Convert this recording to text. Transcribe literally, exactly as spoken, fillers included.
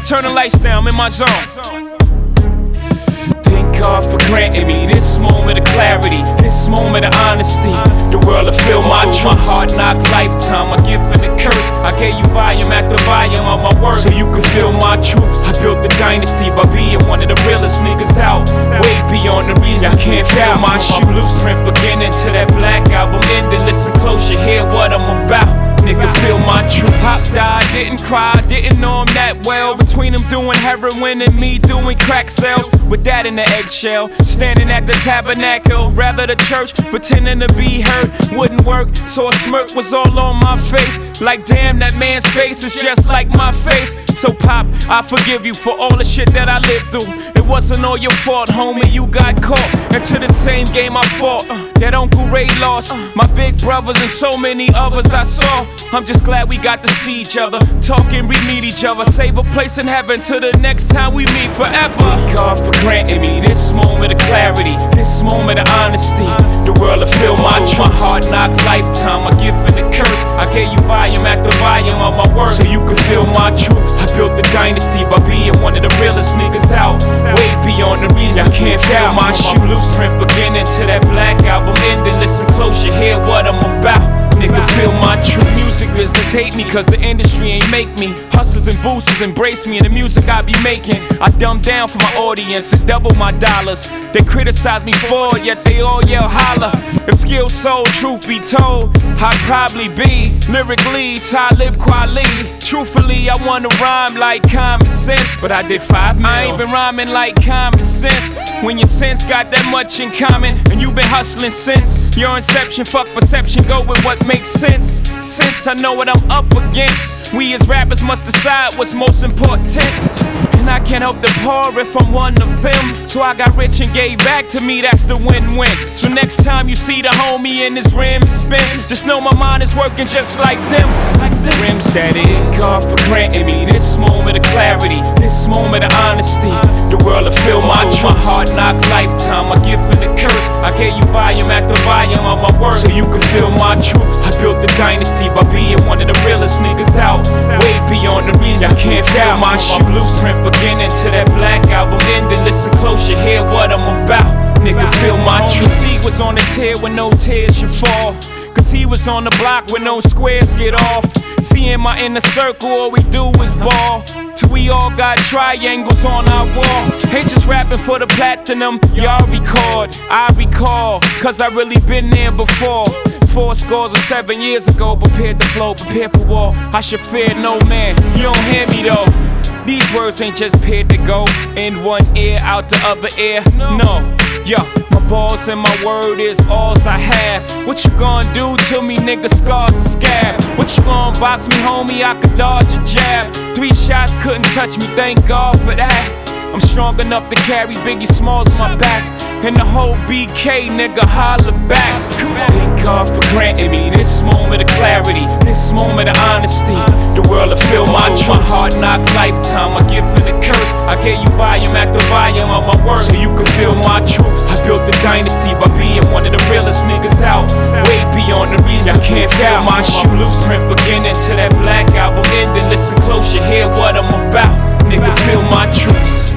Turn the lights down, I'm in my zone. Thank God for granting me this moment of clarity, this moment of honesty. The world will feel my truth. My hard knock lifetime, a gift and a curse. I gave you volume after volume of my work, so you could feel my truths. I built the dynasty by being one of the realest niggas out, way beyond the reason you can't feel my shoe. Blueprint beginning to that Black Album ending. Listen close, you hear what I'm about. Nigga, feel my truth. Pop died, didn't cry, didn't know him that well. Between him doing heroin and me doing crack sales, with that in the eggshell, standing at the tabernacle, rather the church, pretending to be hurt, wouldn't work, so a smirk was all on my face. Like damn, that man's face is just like my face. So Pop, I forgive you for all the shit that I lived through. It wasn't all your fault, homie, you got caught into the same game I fought, uh, that Uncle Ray lost, my big brothers and so many others I saw. I'm just glad we got to see each other, talk and re-meet each other, save a place in heaven till the next time we meet forever. Thank God for granting me this moment of clarity, this moment of honesty. The world will feel my truth. My hard knock lifetime, a gift and a curse. I gave you volume after volume of my work, so you could feel my truths. I built the dynasty by being one of the realest niggas out, way beyond the reason you can't feel my shoe. Blueprint beginning to that Black Album ending. Listen close, you hear what I'm about. Nigga, feel my truth. Music business hate me cause the industry ain't make me. Hustlers and boosters embrace me and the music I be making. I dumb down for my audience and double my dollars. They criticize me for it, yet they all yell holla. If skill sold, truth be told, I'd probably be lyrically Talib Kweli. Truthfully, I wanna rhyme like common sense, but I did five mil. I ain't been rhyming like common sense. When your sense got that much in common, and you been hustling since your inception, fuck perception, go with what makes sense. Since I know what I'm up against, we as rappers must decide what's most important. And I can't help the poor if I'm one of them. So I got rich and gave back to me, that's the win-win. So next time you see the homie in his rims spin, just know my mind is working just like them. Like the rims that is. God for granting me this moment of clarity, this moment of honesty. The world will feel my truth. My hard knock lifetime, a gift and a curse. I gave you volume after volume of my work, so you could feel my truths. I built the dynasty by being one of the realest niggas out, way beyond the reason you can't feel my shoe. Blueprint beginning to that Black Album ending. Listen close, you hear what I'm about. Nigga, feel my truth. He was on the tear when no tears should fall, cause he was on the block when no squares get off. See, in my inner circle, all we do is ball, till we all got triangles on our wall. Ain't just rapping for the platinum, y'all record, I recall, cause I really been there before. Four scores or seven years ago, prepared to flow, prepared for war. I should fear no man, you don't hear me though. These words ain't just paired to go in one ear, out the other ear, no. Yo, my balls and my word is alls I have. What you gonna do to me, nigga, scars and scab? What you gonna box me, homie, I could dodge a jab. Three shots couldn't touch me, thank God for that. I'm strong enough to carry Biggie Smalls on my back, and the whole B K, nigga, holla back. Thank God for granting me this moment of clarity, this moment of honesty. The world will feel my truth. My hard knock lifetime, a gift and a curse. I gave you volume after volume of my work, so you could feel my truths. I built the dynasty by being one of the realest niggas out, way beyond the reason you can't feel my shoe. Blueprint beginning to that Black Album ending. Listen close, you hear what I'm about. Nigga, feel my truths.